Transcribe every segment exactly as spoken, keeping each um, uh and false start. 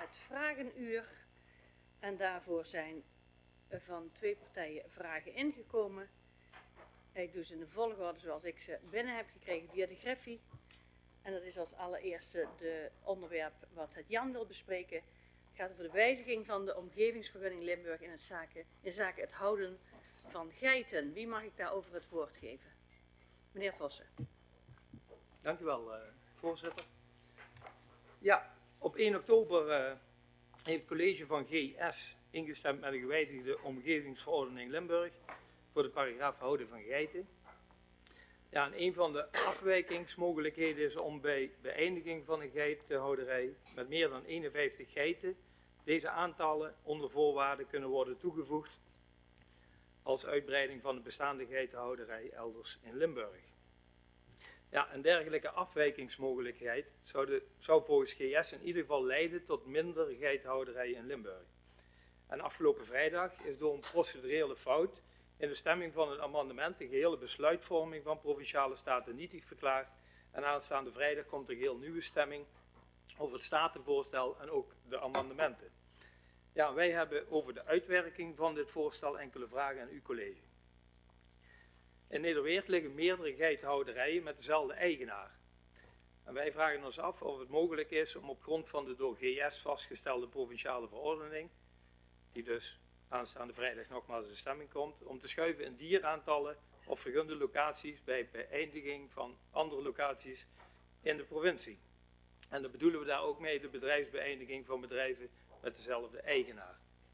het vragenuur. En daarvoor zijn van twee partijen vragen ingekomen. Ik doe ze in de volgorde zoals ik ze binnen heb gekregen via de Griffie. En dat is als allereerste de onderwerp wat het Jan wil bespreken. Het gaat over de wijziging van de omgevingsvergunning Limburg in, het zaken, in zaken het houden van geiten. Wie mag ik daarover het woord geven? Meneer Vossen. Dank u wel, uh, voorzitter. Ja, op één oktober uh, heeft het college van G S ingestemd met een gewijzigde omgevingsverordening Limburg voor de paragraaf houden van geiten. Ja, en een van de afwijkingsmogelijkheden is om bij beëindiging van een geitenhouderij met meer dan eenenvijftig geiten deze aantallen onder voorwaarden kunnen worden toegevoegd als uitbreiding van de bestaande geitenhouderij elders in Limburg. Ja, een dergelijke afwijkingsmogelijkheid zou, de, zou volgens G S in ieder geval leiden tot minder geitenhouderijen in Limburg. En afgelopen vrijdag is door een procedurele fout in de stemming van het amendement de gehele besluitvorming van Provinciale Staten nietig verklaard. En aanstaande vrijdag komt er een heel nieuwe stemming over het statenvoorstel en ook de amendementen. Ja, wij hebben over de uitwerking van dit voorstel enkele vragen aan uw college. In Nederweert liggen meerdere geitenhouderijen met dezelfde eigenaar. En wij vragen ons af of het mogelijk is om op grond van de door G S vastgestelde provinciale verordening, die dus aanstaande vrijdag nogmaals in stemming komt, om te schuiven in dieraantallen op vergunde locaties bij beëindiging van andere locaties in de provincie. En dan bedoelen we daar ook mee de bedrijfsbeëindiging van bedrijven met dezelfde eigenaar.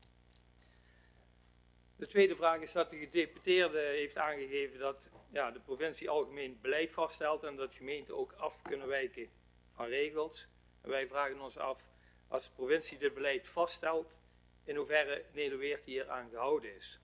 De tweede vraag is dat de gedeputeerde heeft aangegeven dat ja, de provincie algemeen beleid vaststelt en dat gemeenten ook af kunnen wijken van regels. En wij vragen ons af, als de provincie dit beleid vaststelt, in hoeverre Nederweert hier aan gehouden is.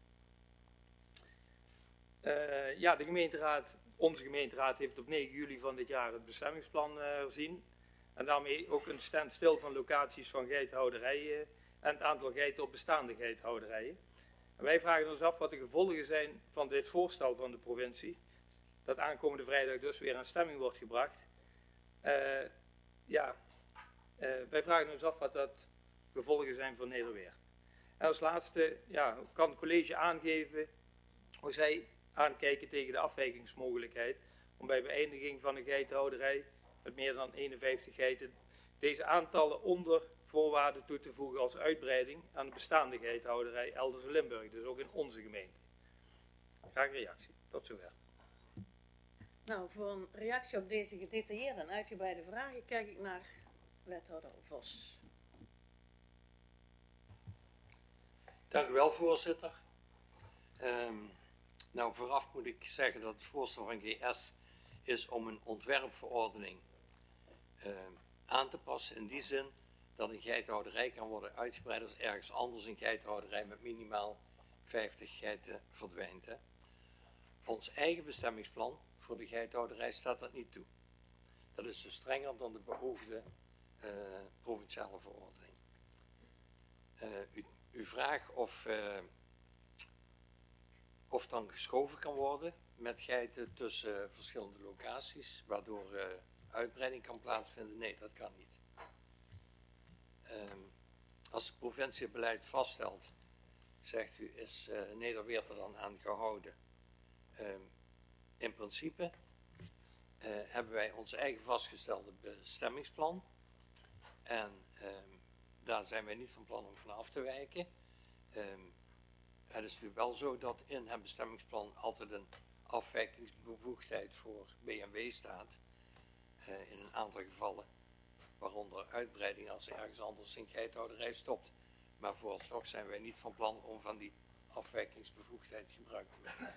Uh, ja, de gemeenteraad, onze gemeenteraad heeft op negen juli van dit jaar het bestemmingsplan uh, herzien. En daarmee ook een standstill van locaties van geitenhouderijen en het aantal geiten op bestaande geitenhouderijen. En wij vragen ons af wat de gevolgen zijn van dit voorstel van de provincie, dat aankomende vrijdag dus weer aan stemming wordt gebracht. Uh, ja, uh, wij vragen ons af wat dat gevolgen zijn voor Nederweert. En als laatste ja, kan het college aangeven hoe zij aankijken tegen de afwijkingsmogelijkheid om bij beëindiging van een geitenhouderij met meer dan eenenvijftig geiten deze aantallen onder voorwaarden toe te voegen als uitbreiding aan de bestaande geitenhouderij elders in Limburg, dus ook in onze gemeente. Graag een reactie. Tot zover. Nou, voor een reactie op deze gedetailleerde en uitgebreide vragen kijk ik naar wethouder Vos. Dank u wel, voorzitter. Um, nou, vooraf moet ik zeggen dat het voorstel van G S is om een ontwerpverordening uh, aan te passen in die zin dat een geitenhouderij kan worden uitgebreid als ergens anders een geitenhouderij met minimaal vijftig geiten verdwijnt. Hè. Ons eigen bestemmingsplan voor de geitenhouderij staat dat niet toe. Dat is dus strenger dan de beoogde uh, provinciale verordening. Uh, u, u vraagt of, uh, of dan geschoven kan worden met geiten tussen uh, verschillende locaties, waardoor uh, uitbreiding kan plaatsvinden. Nee, dat kan niet. Um, als de provincie het beleid vaststelt, zegt u, is uh, Nederweert er dan aan gehouden. Um, in principe uh, hebben wij ons eigen vastgestelde bestemmingsplan en um, daar zijn wij niet van plan om van af te wijken. Um, het is nu wel zo dat in het bestemmingsplan altijd een afwijkingsbevoegdheid voor B M W staat, uh, in een aantal gevallen, waaronder uitbreiding als ergens anders een geitenhouderij stopt. Maar vooralsnog zijn wij niet van plan om van die afwijkingsbevoegdheid gebruik te maken.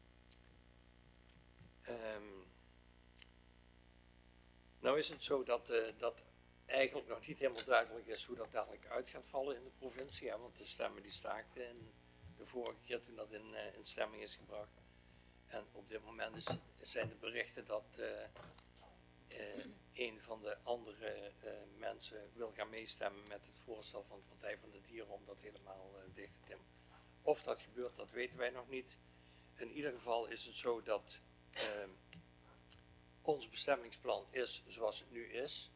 Um, nou is het zo dat, uh, dat eigenlijk nog niet helemaal duidelijk is hoe dat dadelijk uit gaat vallen in de provincie. Ja, want de stemmen die staakten in de vorige keer toen dat in, uh, in stemming is gebracht. En op dit moment is, zijn de berichten dat uh, uh, een van de andere uh, mensen wil gaan meestemmen met het voorstel van de Partij van de Dieren om dat helemaal uh, dicht te timmen. Of dat gebeurt, dat weten wij nog niet. In ieder geval is het zo dat uh, ons bestemmingsplan is zoals het nu is.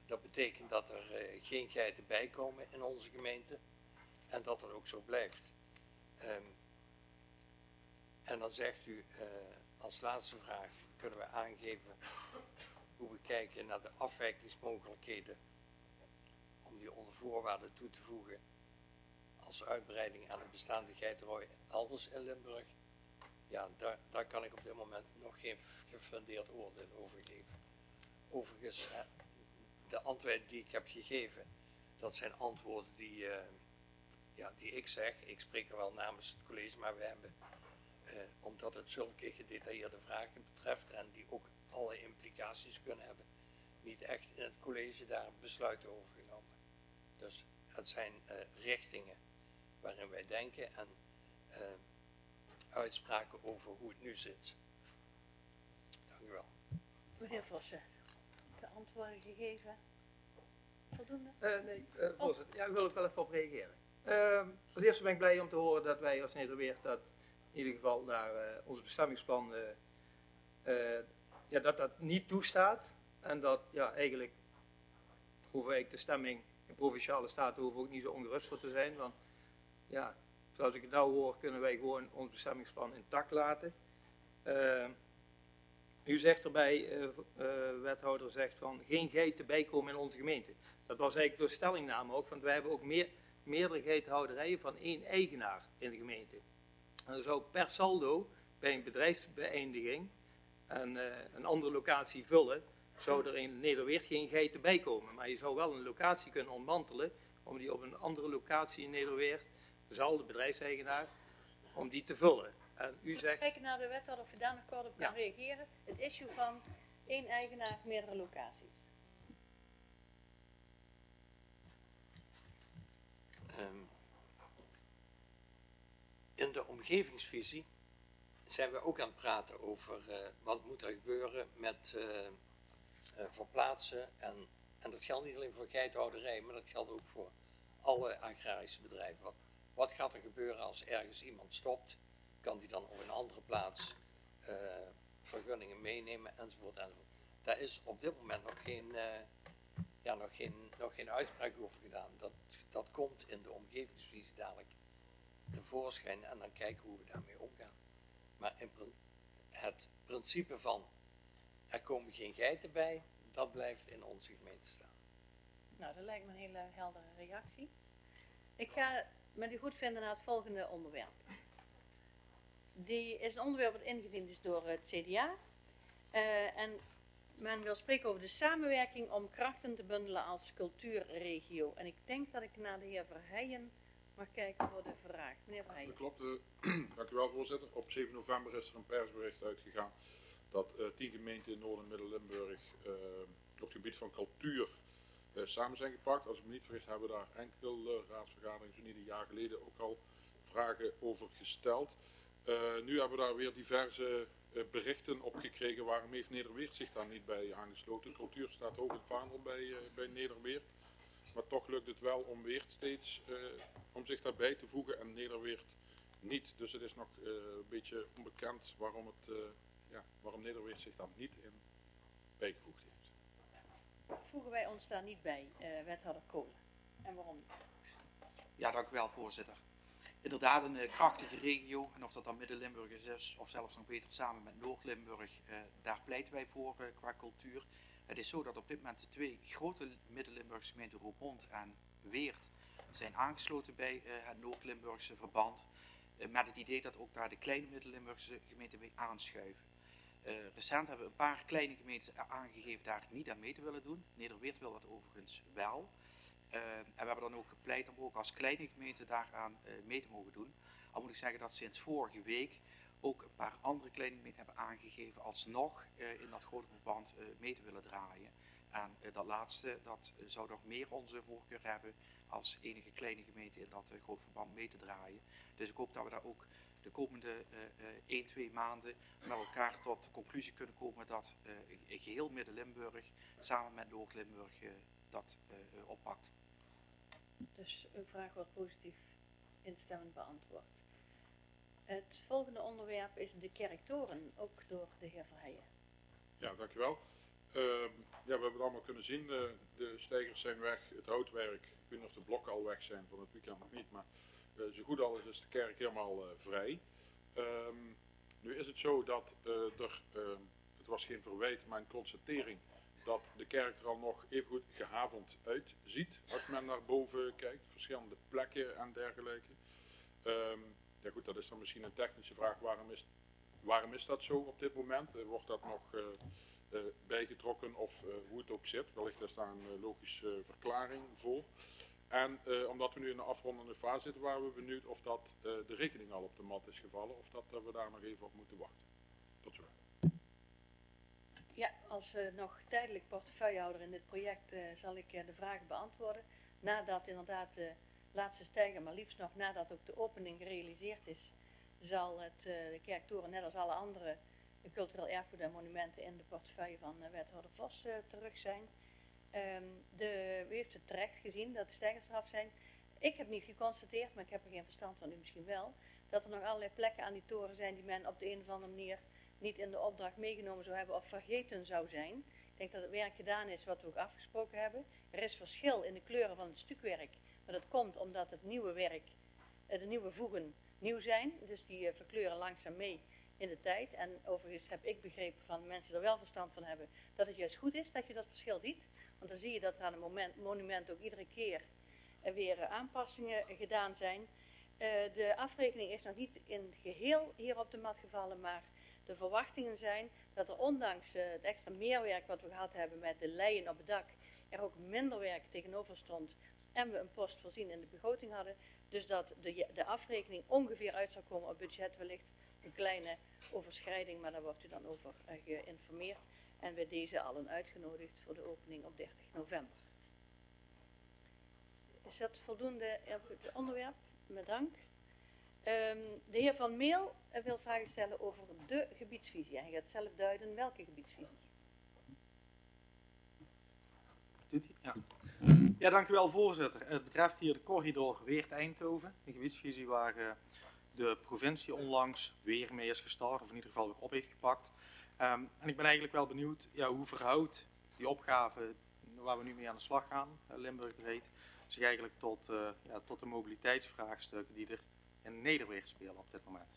dat betekent dat er uh, geen geiten bij komen in onze gemeente en dat dat ook zo blijft. Um, en dan zegt u uh, als laatste vraag, kunnen we aangeven hoe we kijken naar de afwijkingsmogelijkheden om die onder voorwaarden toe te voegen als uitbreiding aan de bestaande geitenrooien elders in Limburg. Ja, daar, daar kan ik op dit moment nog geen gefundeerd oordeel over geven. Overigens, de antwoorden die ik heb gegeven, dat zijn antwoorden die, uh, ja, die ik zeg. Ik spreek er wel namens het college, maar we hebben, uh, omdat het zulke gedetailleerde vragen betreft en die ook alle implicaties kunnen hebben, niet echt in het college daar besluiten over genomen. Dus het zijn uh, richtingen waarin wij denken en uh, uitspraken over hoe het nu zit. Dank u wel. Meneer Vossen, de antwoorden gegeven. Voldoende? Uh, nee, uh, voorzitter. Ja, ik wil ook wel even op reageren. Uh, als eerste ben ik blij om te horen dat wij als Nederweert dat in ieder geval naar uh, ons bestemmingsplan uh, uh, ja, dat dat niet toestaat. En dat ja, eigenlijk hoeven ik de stemming in provinciale staten hoeven ook niet zo ongerust voor te zijn. Want ja, zoals ik het nou hoor, kunnen wij gewoon ons bestemmingsplan intact laten. Uh, u zegt erbij, uh, uh, wethouder zegt van geen geiten bijkomen in onze gemeente. Dat was eigenlijk door stellingname ook, want wij hebben ook meer, meerdere geitenhouderijen van één eigenaar in de gemeente. En dan zou per saldo bij een bedrijfsbeëindiging en uh, een andere locatie vullen, zou er in Nederweert geen geiten bijkomen. Maar je zou wel een locatie kunnen ontmantelen, om die op een andere locatie in Nederweert, dezelfde bedrijfseigenaar, om die te vullen. En u zegt... Kijken naar de wethouder of je daar nog kort op kan ja. reageren. Het issue van één eigenaar, meerdere locaties. Um, in de omgevingsvisie zijn we ook aan het praten over uh, wat moet er gebeuren met uh, uh, verplaatsen. En, en dat geldt niet alleen voor geitenhouderij, maar dat geldt ook voor alle agrarische bedrijven. Wat, wat gaat er gebeuren als ergens iemand stopt? Kan die dan op een andere plaats uh, vergunningen meenemen enzovoort, enzovoort. Daar is op dit moment nog geen, uh, ja, nog geen, nog geen uitspraak over gedaan. Dat, dat komt in de omgevingsvisie dadelijk tevoorschijn en dan kijken hoe we daarmee omgaan. Maar in, het principe van er komen geen geiten bij, dat blijft in onze gemeente staan. Nou, dat lijkt me een hele heldere reactie. Ik ga met u goed vinden naar het volgende onderwerp. Die is een onderwerp dat ingediend is door het C D A. Uh, en men wil spreken over de samenwerking om krachten te bundelen als cultuurregio. En ik denk dat ik naar de heer Verheijen mag kijken voor de vraag. Meneer Verheijen. Dat klopt. Uh, dank u wel, voorzitter. Op zeven november is er een persbericht uitgegaan dat uh, tien gemeenten in Noord- en Midden-Limburg uh, op het gebied van cultuur uh, samen zijn gepakt. Als ik me niet vergis hebben we daar enkele uh, raadsvergaderingen, zo niet een jaar geleden, ook al vragen over gesteld. Uh, nu hebben we daar weer diverse uh, berichten op gekregen. Waarom heeft Nederweert zich daar niet bij aangesloten? Cultuur staat hoog in het vaandel bij, uh, bij Nederweert. Maar toch lukt het wel om Weert steeds uh, om zich daarbij te voegen en Nederweert niet. Dus het is nog uh, een beetje onbekend waarom, het, uh, ja, waarom Nederweert zich daar niet in bijgevoegd heeft. Voegen wij ons daar niet bij, uh, wethouder Kolen? En waarom niet? Ja, dank u wel, voorzitter. Inderdaad een uh, krachtige regio, en of dat dan Midden-Limburg is, of zelfs nog beter samen met Noord-Limburg, uh, daar pleiten wij voor uh, qua cultuur. Het is zo dat op dit moment de twee grote Midden-Limburgse gemeenten Roermond en Weert zijn aangesloten bij uh, het Noord-Limburgse verband. Uh, met het idee dat ook daar de kleine Midden-Limburgse gemeenten mee aanschuiven. Uh, recent hebben we een paar kleine gemeenten aangegeven daar niet aan mee te willen doen. Nederweert wil dat overigens wel. Uh, en we hebben dan ook gepleit om ook als kleine gemeente daaraan uh, mee te mogen doen. Al moet ik zeggen dat sinds vorige week ook een paar andere kleine gemeenten hebben aangegeven alsnog uh, in dat grote verband uh, mee te willen draaien. En uh, dat laatste, dat uh, zou nog meer onze voorkeur hebben als enige kleine gemeente in dat uh, grote verband mee te draaien. Dus ik hoop dat we daar ook de komende uh, uh, één, twee maanden met elkaar tot de conclusie kunnen komen dat uh, geheel Midden-Limburg samen met Noord-Limburg uh, dat uh, uh, oppakt. Dus uw vraag wordt positief instemmend beantwoord. Het volgende onderwerp is de kerktoren, ook door de heer Verheijen. Ja, dankjewel. Ehm, ja, we hebben het allemaal kunnen zien. De, de steigers zijn weg, het houtwerk. Ik weet niet of de blokken al weg zijn, van het weekend nog niet. Maar uh, zo goed als is de kerk helemaal uh, vrij. Um, nu is het zo dat uh, er, uh, het was geen verwijt, maar een constatering, dat de kerk er al nog even goed gehavend uitziet. Als men naar boven kijkt, verschillende plekken en dergelijke. Um, ja goed, dat is dan misschien een technische vraag. Waarom is, waarom is dat zo op dit moment? Uh, wordt dat nog uh, uh, bijgetrokken of uh, hoe het ook zit? Wellicht is daar een uh, logische uh, verklaring voor. En uh, omdat we nu in de afrondende fase zitten, waren we benieuwd of dat uh, de rekening al op de mat is gevallen. Of dat uh, we daar nog even op moeten wachten. Tot zover. Ja, als uh, nog tijdelijk portefeuillehouder in dit project uh, zal ik uh, de vragen beantwoorden. Nadat inderdaad de laatste stijger, maar liefst nog nadat ook de opening gerealiseerd is, zal het, uh, de kerktoren net als alle andere uh, cultureel erfgoed en monumenten in de portefeuille van uh, wethouder Vos uh, terug zijn. Um, de, u heeft het terecht gezien dat de stijgers eraf zijn. Ik heb niet geconstateerd, maar ik heb er geen verstand van, u misschien wel, dat er nog allerlei plekken aan die toren zijn die men op de een of andere manier niet in de opdracht meegenomen zou hebben of vergeten zou zijn. Ik denk dat het werk gedaan is wat we ook afgesproken hebben. Er is verschil in de kleuren van het stukwerk, maar dat komt omdat het nieuwe werk, de nieuwe voegen nieuw zijn. Dus die verkleuren langzaam mee in de tijd. En overigens heb ik begrepen van mensen die er wel verstand van hebben, dat het juist goed is dat je dat verschil ziet. Want dan zie je dat er aan een moment, monument ook iedere keer weer aanpassingen gedaan zijn. De afrekening is nog niet in het geheel hier op de mat gevallen, maar de verwachtingen zijn dat er ondanks uh, het extra meerwerk wat we gehad hebben met de leien op het dak, er ook minder werk tegenover stond en we een post voorzien in de begroting hadden. Dus dat de, de afrekening ongeveer uit zou komen op budget, wellicht een kleine overschrijding, maar daar wordt u dan over uh, geïnformeerd. En bij deze allen uitgenodigd voor de opening op dertig november. Is dat voldoende op het onderwerp? Met dank. Um, de heer Van Meel wil vragen stellen over de gebiedsvisie. Hij gaat zelf duiden welke gebiedsvisie. Doet hij? Ja. Ja, dank u wel, voorzitter. Het betreft hier de corridor Weert-Eindhoven. Een gebiedsvisie waar uh, de provincie onlangs weer mee is gestart, of in ieder geval weer op heeft gepakt. Um, en ik ben eigenlijk wel benieuwd, ja, hoe verhoudt die opgave waar we nu mee aan de slag gaan, uh, Limburg breed, zich eigenlijk tot, uh, ja, tot de mobiliteitsvraagstukken die er in Nederweert spelen op dit moment.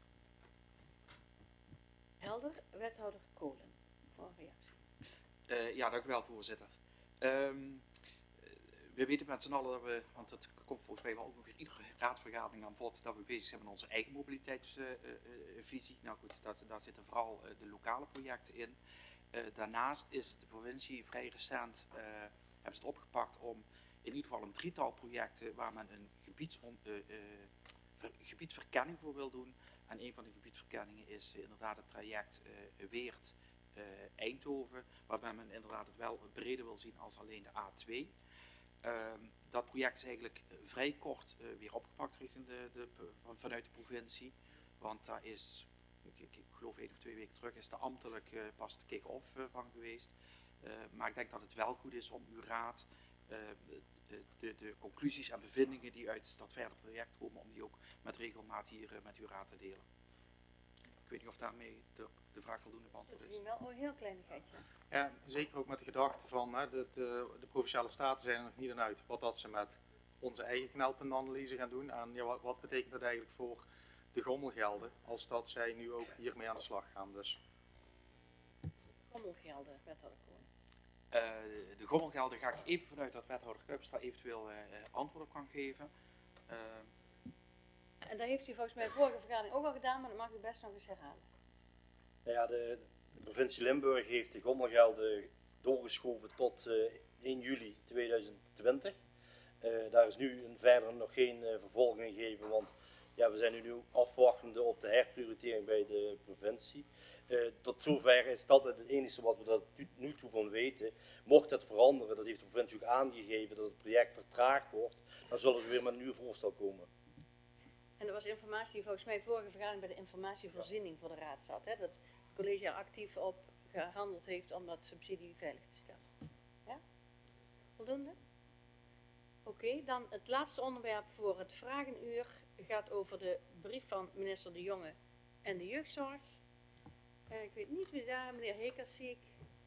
Helder, wethouder Kolen, voor een reactie. Uh, ja, dank u wel, voorzitter. Um, we weten met z'n allen dat we, want het komt volgens mij wel ongeveer iedere raadsvergadering aan bod, dat we bezig zijn met onze eigen mobiliteitsvisie. Uh, uh, nou goed, dat, daar zitten vooral uh, de lokale projecten in. Uh, daarnaast is de provincie vrij recent, uh, hebben ze het opgepakt om in ieder geval een drietal projecten waar men een gebiedson, uh, uh, ver, gebiedsverkenning voor wil doen. En een van de gebiedsverkenningen is uh, inderdaad het traject uh, Weert uh, Eindhoven, waarbij men inderdaad het wel breder wil zien als alleen de A twee. Um, dat project is eigenlijk uh, vrij kort uh, weer opgepakt richting de, de, van, vanuit de provincie. Want daar is, ik, ik, ik geloof één of twee weken terug, is de ambtelijk uh, pas de kick-off uh, van geweest. Uh, maar ik denk dat het wel goed is om uw raad uh, de, de, de conclusies en bevindingen die uit dat verder project komen, om die ook met regelmaat hier uh, met uw raad te delen. Ik weet niet of daarmee de, de vraag voldoende beantwoord is. Dat is wel een heel kleinigheidje. Ja, zeker ook met de gedachte van hè, de, de, de provinciale staten zijn er nog niet aan uit wat dat ze met onze eigen knelpuntenanalyse gaan doen. En ja, wat, wat betekent dat eigenlijk voor de gommelgelden als dat zij nu ook hiermee aan de slag gaan. Dus. Gommelgelden, wethouder Kolen. Uh, de gommelgelden ga ik even vanuit dat wethouder Kuipers daar eventueel uh, antwoord op kan geven. Uh, en dat heeft u volgens mij vorige vergadering ook al gedaan, maar dat mag u best nog eens herhalen. Nou ja, de, de provincie Limburg heeft de gommelgelden doorgeschoven tot uh, één juli tweeduizend twintig. Uh, daar is nu een, verder nog geen uh, vervolging gegeven, want ja, we zijn nu, nu afwachtende op de herprioritering bij de provincie. Uh, tot zover is dat het enige wat we tot nu toe van weten. Mocht dat veranderen, dat heeft de provincie ook aangegeven dat het project vertraagd wordt, dan zullen we weer met een nieuw voorstel komen. En er was informatie die volgens mij vorige vergadering bij de informatievoorziening voor de raad zat. Hè? Dat het college er actief op gehandeld heeft om dat subsidie veilig te stellen. Ja? Voldoende? Oké, okay, dan het laatste onderwerp voor het vragenuur gaat over de brief van minister De Jonge en de jeugdzorg. Uh, ik weet niet wie daar, meneer Hekers zie ik. Ik zie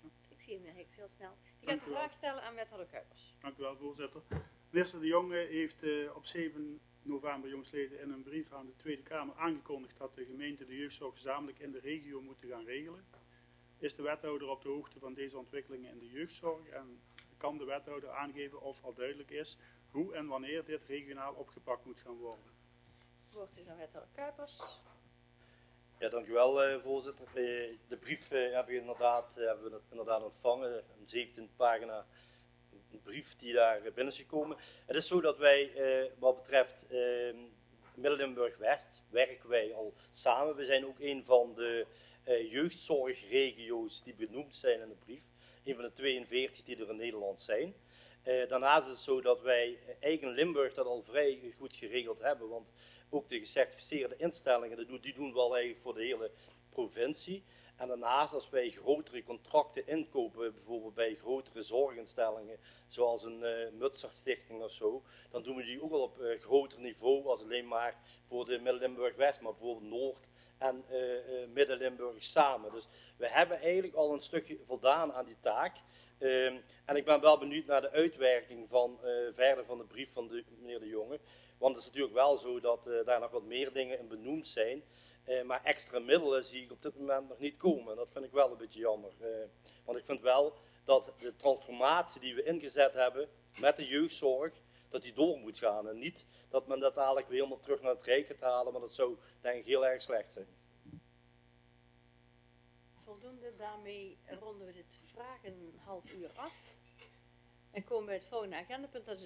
Misschien ben ik heel snel. Je Dank gaat de u wel. vraag stellen aan wethouder Kuipers. Dank u wel, voorzitter. Minister De Jonge heeft uh, op zeven november jongsleden in een brief aan de Tweede Kamer aangekondigd dat de gemeenten de jeugdzorg gezamenlijk in de regio moeten gaan regelen. Is de wethouder op de hoogte van deze ontwikkelingen in de jeugdzorg en kan de wethouder aangeven of al duidelijk is hoe en wanneer dit regionaal opgepakt moet gaan worden? Het woord is aan wethouder Kuipers. Ja, dank u wel, uh, voorzitter. Uh, de brief uh, hebben, we inderdaad, uh, hebben we inderdaad ontvangen, een zeventien pagina een brief die daar binnen is gekomen. Het is zo dat wij, uh, wat betreft uh, Midden-Limburg-West, werken wij al samen. We zijn ook een van de uh, jeugdzorgregio's die benoemd zijn in de brief. Een van de tweeënveertig die er in Nederland zijn. Uh, daarnaast is het zo dat wij eigen in Limburg dat al vrij goed geregeld hebben, want ook de gecertificeerde instellingen, die doen we al eigenlijk voor de hele provincie. En daarnaast, als wij grotere contracten inkopen, bijvoorbeeld bij grotere zorginstellingen, zoals een uh, Mutser-stichting of zo, dan doen we die ook al op uh, groter niveau als alleen maar voor de Midden-Limburg-West, maar bijvoorbeeld Noord en uh, uh, Midden-Limburg samen. Dus we hebben eigenlijk al een stukje voldaan aan die taak. Um, en ik ben wel benieuwd naar de uitwerking van uh, verder van de brief van de, meneer De Jonge. Want het is natuurlijk wel zo dat uh, daar nog wat meer dingen in benoemd zijn. Uh, maar extra middelen zie ik op dit moment nog niet komen. Dat vind ik wel een beetje jammer. Uh, want ik vind wel dat de transformatie die we ingezet hebben met de jeugdzorg, dat die door moet gaan. En niet dat men dat dadelijk weer helemaal terug naar het Rijk gaat halen. Maar dat zou denk ik heel erg slecht zijn. Voldoende, daarmee ronden we dit vragen half uur af. En komen we bij het volgende agendapunt, dat is